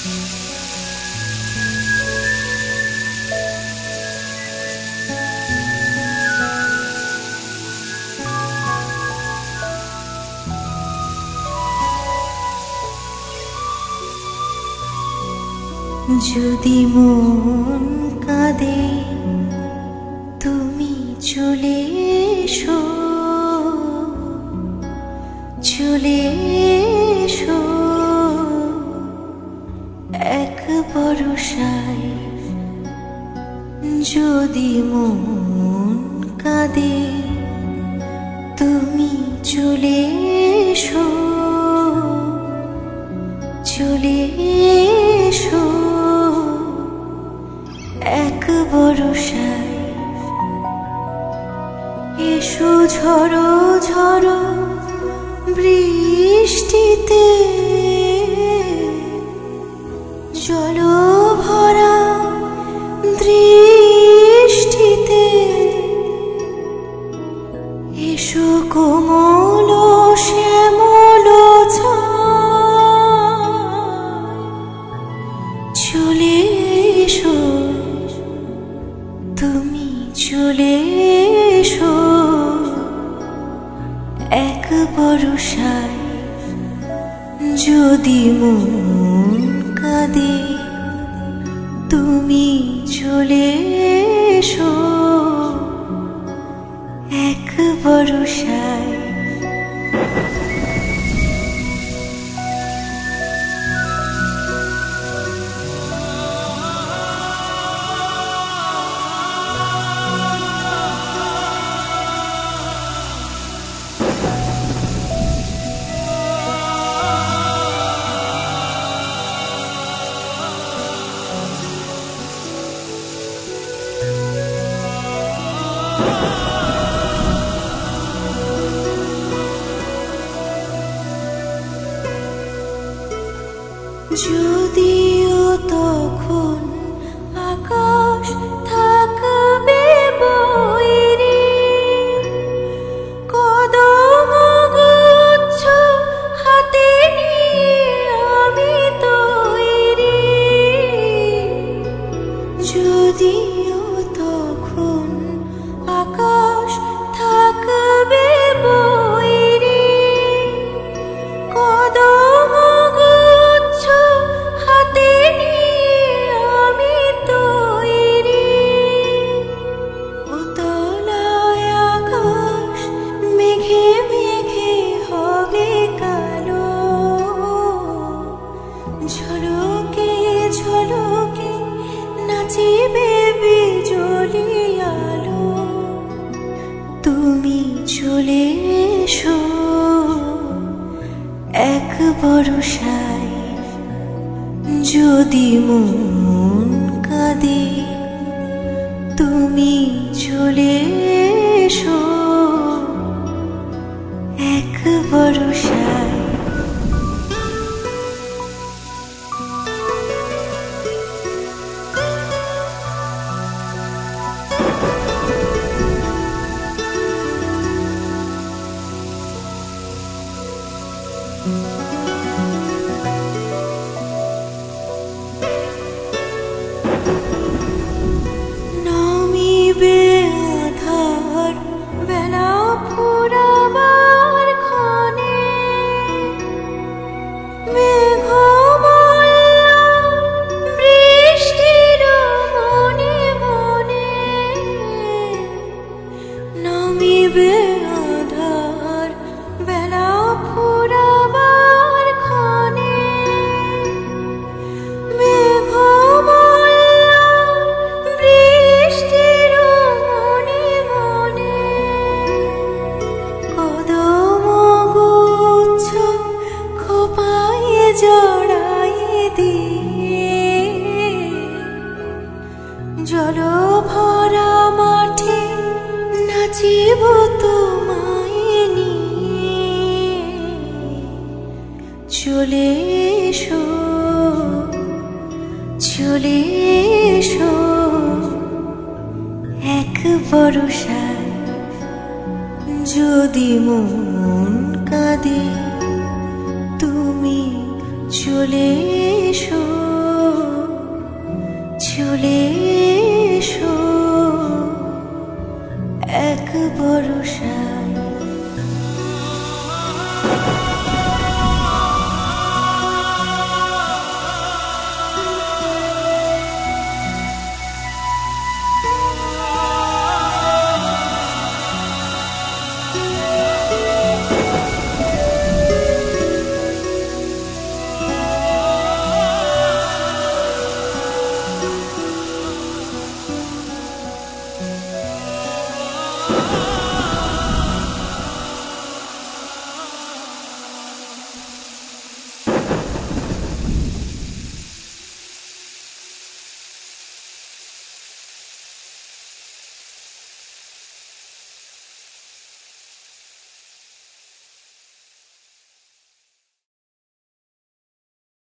যদি মন কাঁদে তুমি চলে এসো, চলে এসো এক ভরসায়। যদি মন কাঁদে তুমি চলে এসো, চলে এসো এক ভরসায়। এসো ঝড়ো ঝড়ো বৃষ্টিতে, জল ভরা দৃষ্টিতে। এসো কোমল শ্যামল ছায়, চলে এসো তুমি চলে এসো এক ভরসায়। যদি মন কাঁদে তুমি চলে এসো এক ভরসায়। যদিও তখন আকাশ থাকবে বৈরী, কদম গুচ্ছ হাতে নিয়ে আমি তৈরি। যদিও তখন আকাশ থাকবে বৈরী, কদম হাতে নিয়ে আমি তৈরি। উতলায় আকাশ মেঘে মেঘে হবে কালো, ঝলকে ঝলকে নাচিবে বিজলি আলো। তুমি চলে এসো এক ভরসায়। যদি মন কাঁদে তুমি চলে এসো এক ভরসায়। নামিবে আধার বেলা ফুরাবার ক্ষণে, মেঘমাল্য বৃষ্টির মনে মনে। নামিবে আধার বেলা ফুরাবার ক্ষণে, মেঘমাল্য বৃষ্টির মনে মনে। কদম গুচ্ছ খোপায় জড়ায়ে দিয়ে, জল ভরা মাঠে নাচিব তোমায় নিয়ে। চলে এসো, চলে এসো এক ভরসায়। যদি মন কাঁদে তুমি চলে এসো চলে